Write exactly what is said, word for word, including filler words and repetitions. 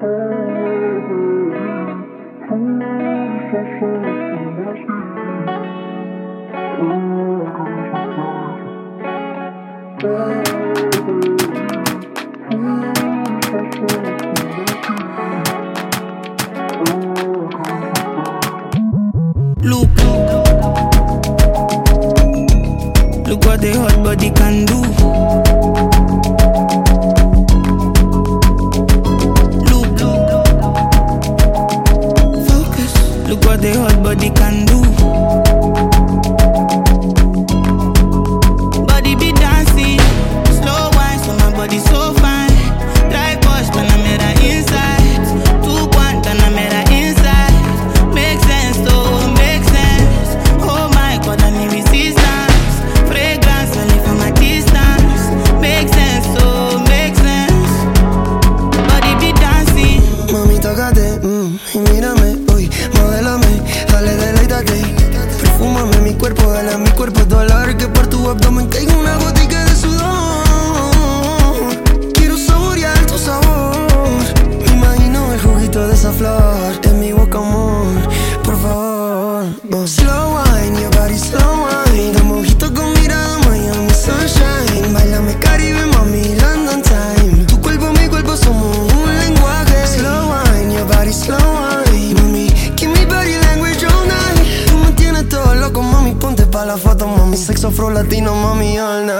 Look, look what the hot body can do. Look, focus. Look what the hot body can do. Body be dancing, slow wine, so my body so fine. Like Bosch, Panamera inside. Two point, Panamera inside. Make sense, oh, make sense. Oh my God, I need resistance. Fragrance, only from a distance. Make sense, oh, make sense. Body be dancing. Mami, tócate, mm, y mírame, uy, modélame, dale, deleítate. Perfúmame mi cuerpo, dale a mi cuerpo dolor, que por tu abdomen caiga una gotica de sudor. Quiero saborear tu sabor. Me imagino el juguito de esa flor en mi boca, amor, por favor. Oh. Slow wine, your body slow wine. De mojito con mirada, Miami sunshine. Bailame Caribe, mami, London time. Tu cuerpo, mi cuerpo, somos un lenguaje. Slow wine, your body slow wine. Mami, give me body language all night. Tú me tienes todo loco, mami, ponte pa' la foto, mami. Sexo afro latino, mami, all night.